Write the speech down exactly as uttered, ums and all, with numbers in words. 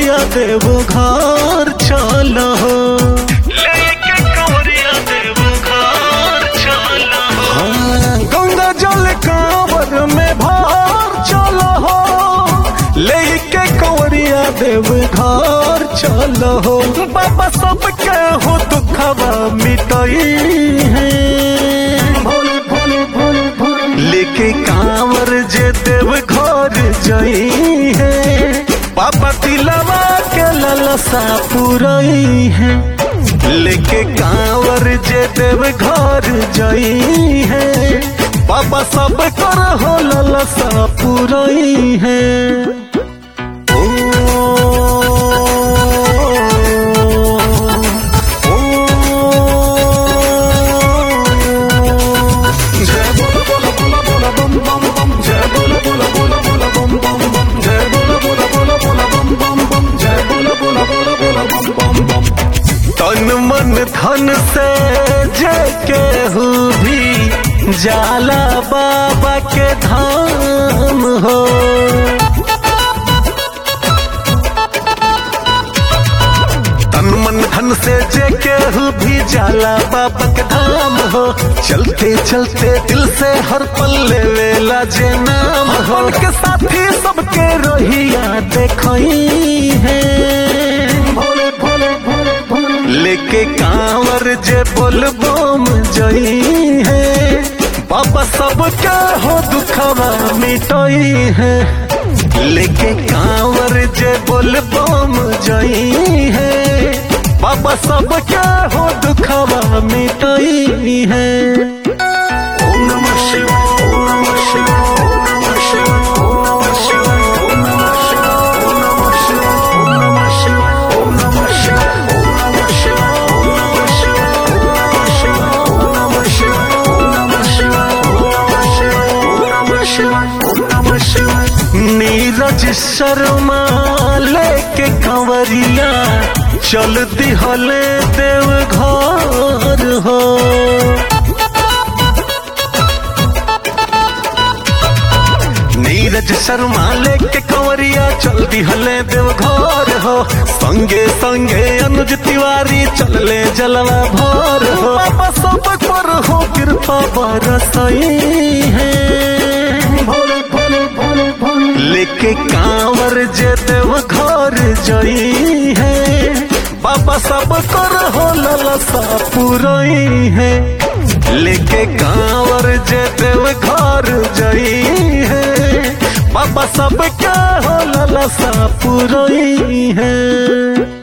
कंवरिया देव घर चल हो, लेके कंवरिया देव घर चल हो। गंगा जल कांवर में भर चल हो, लेके कंवरिया देव घर चल हो। बाबा सबके हो दुखवा मिटई है, भोले भोले भोले भोले लेके कांवर जे देव घर जई है। बाबा दिलवा के ललसा पुरई है, लेके कांवर जे देव घर जई है। बाबा सब कर हो ललसा पुरई है। तन मन धन से जे केहू भी जाला बाबा के धाम हो। तन मन धन से जे केहू भी जाला बाबा के धाम हो। चलते चलते दिल से हर पल लेवेला जे नाम हो। के साथी सबके रोहिया देखई है, भोले भोले भोले भोले लेके कांवर जे बोल बम जई है। बाबा सबके हो दुखवा मिटई है, लेके कांवर जे बोल बम जई है। बाबा सबके हो दुखवा मिटई है। ओम नमः शिवाय, ओम नमः शिवाय, ओम नमः शिवाय, ओम नमः शिवाय, ओम नमः शिवाय, ओम नमः शिवाय, ओम नमः शिवाय, ओम नमः शिवाय, ओम नमः शिवाय, ओम नमः शिवाय, ओम नमः शिवाय, ओम नमः शिवाय, ओम नमः शिवाय, ओम नमः शिवाय। नीरज शर्मा लेके कंवरिया चल दिहले देव घर हो। नीरज शर्मा लेके कंवरिया चल दिहले देव घर हो। संगे संगे अनुज तिवारी चलले जलवा भर हो। बाबा सब पर हो कृपा बरसई है, भोले भोले भोले भोले लेके कांवर जे देव घर जई है। बाबा सब कर हो ललसा पुरई है, लेके कांवर जे देव घर जई है। बाबा सब क्या हो ललसा पुरई है।